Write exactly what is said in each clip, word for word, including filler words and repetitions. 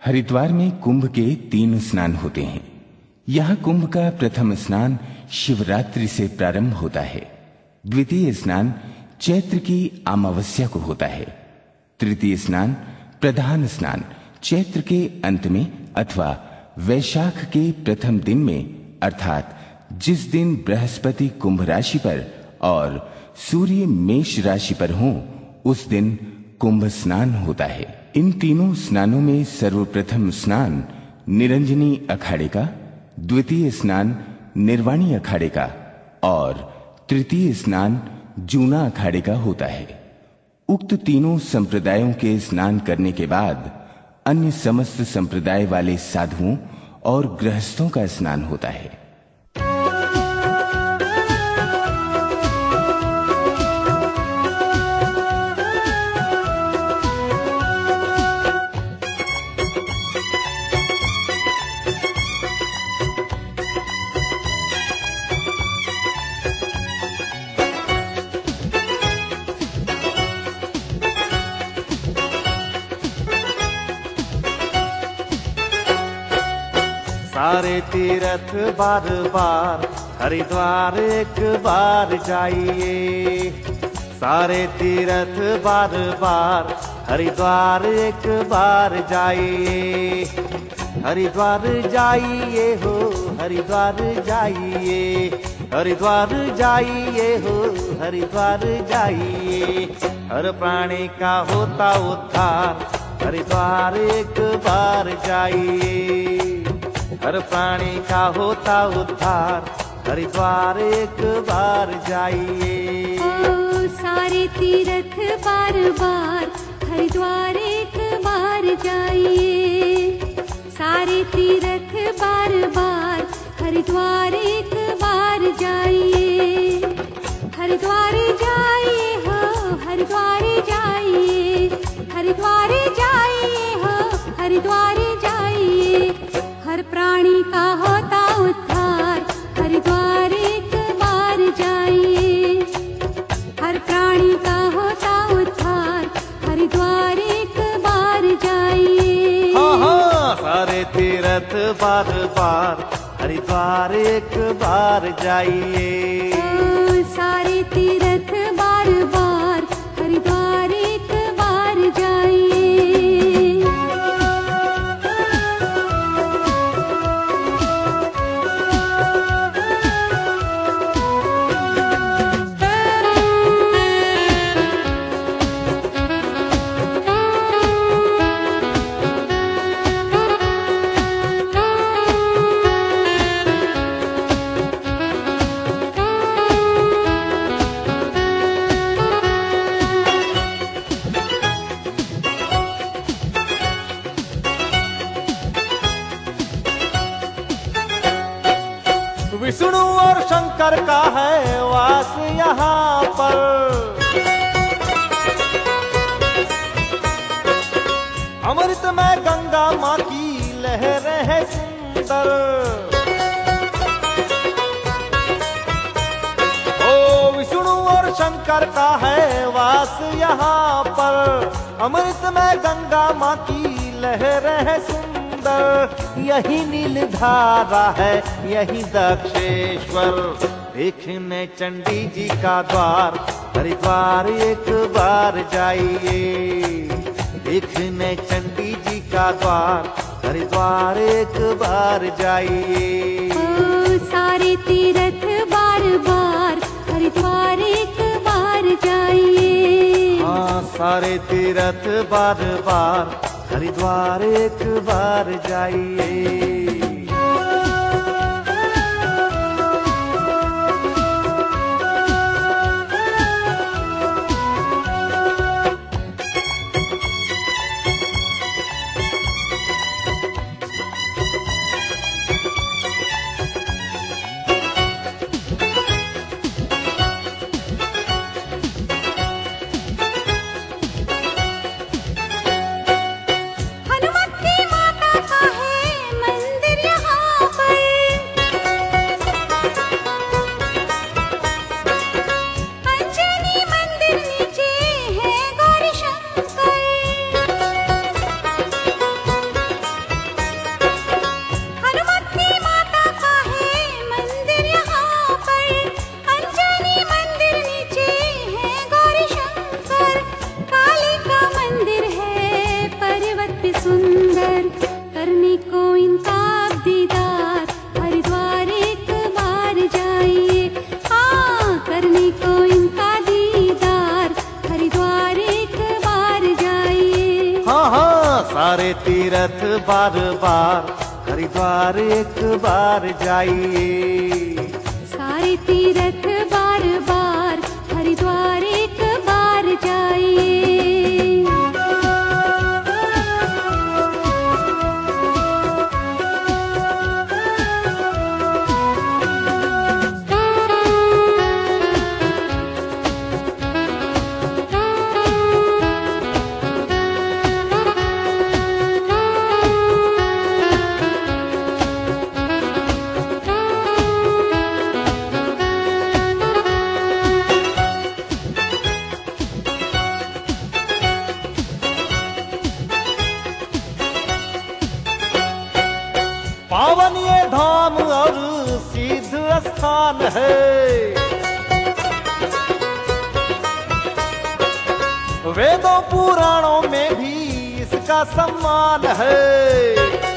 हरिद्वार में कुंभ के तीन स्नान होते हैं। यहाँ कुंभ का प्रथम स्नान शिवरात्रि से प्रारंभ होता है। द्वितीय स्नान चैत्र की अमावस्या को होता है। तृतीय स्नान प्रधान स्नान चैत्र के अंत में अथवा वैशाख के प्रथम दिन में, अर्थात जिस दिन बृहस्पति कुंभ राशि पर और सूर्य मेष राशि पर हो, उस दिन कुंभ स्नान होता है। इन तीनों स्नानों में सर्वप्रथम स्नान निरंजनी अखाड़े का, द्वितीय स्नान निर्वाणी अखाड़े का और तृतीय स्नान जूना अखाड़े का होता है। उक्त तीनों संप्रदायों के स्नान करने के बाद अन्य समस्त संप्रदाय वाले साधुओं और गृहस्थों का स्नान होता है। सारे तीर्थ बार बार हरिद्वार एक बार जाइए। सारे तीर्थ बार बार हरिद्वार एक बार जाइए। हरिद्वार जाइए हो, हरिद्वार जाइए, हरिद्वार जाइए हो, हरिद्वार जाइए। हर प्राणी का होता उद्धार, हरिद्वार एक बार जाइए। हर प्राणी का होता उद्धार, हरिद्वार एक बार जाइए। ओ सारे तीर्थ बार बार हरिद्वार एक बार जाइए। सारे तीर्थ बार बार हरिद्वार एक बार जाइए। हरिद्वार जाइए हो, हरिद्वार जाइए, हरिद्वार जाइए हो, हरिद्वार जाइए। हर प्राणी का होता उद्धार, हरिद्वार एक बार जाइए। हर प्राणी का होता उद्धार, हरिद्वार एक बार जाइए। हाँ हाँ, सारे तीर्थ बार बार हरिद्वार एक बार जाइए। ओ, सारे तीर्थ बार बार हरिद्वार एक बार जाइए। विष्णु और शंकर का है वास यहाँ पर। अमृत में गंगा माँ की लहरें है सुंदर। ओ विष्णु और शंकर का है वास यहाँ पर। अमृत में गंगा माँ की लहरें है सुंदर। यही नीलधारा है, यही दक्षेश्वर। देखने चंडी जी का द्वार, हरिद्वार एक बार जाइए। देखने चंडी जी का द्वार, हरिद्वार एक बार जाइए। ओ सारे तीर्थ बार बार हरिद्वार एक बार जाइए। हाँ, सारे तीर्थ बार बार हरिद्वार एक बार जाइए। हनुमती माता का है मंदिर सारे तीर्थ बार बार हरिद्वार एक बार जाइए। सारे तीर्थ बार बार हरिद्वार एक बार जाइए। पावन ये धाम और सिद्ध स्थान है, वेदों पुराणों में भी इसका सम्मान है।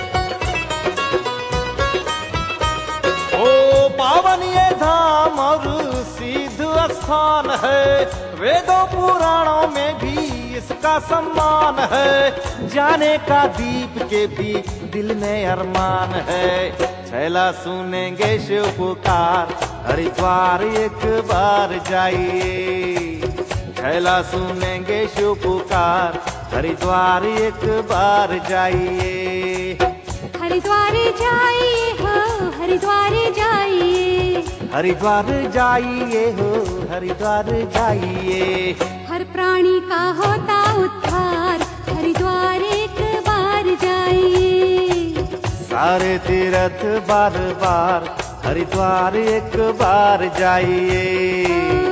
ओ पावन ये धाम और सिद्ध स्थान है, वेदों पुराणों में भी इसका सम्मान है। जाने का दीप के भी दिल में अरमान है, छैला सुनेंगे शिव पुकार हरिद्वार एक बार जाइए। छैला सुनेंगे शिव पुकार हरिद्वार एक बार जाइए। हरिद्वार जाइए हो हरिद्वार जाइए। हरिद्वार जाइए हो हरिद्वार जाइए। हर प्राणी का होता उद्धार हरिद्वार एक बार जाइए। सारे तीर्थ बार बार हरिद्वार एक बार जाइए।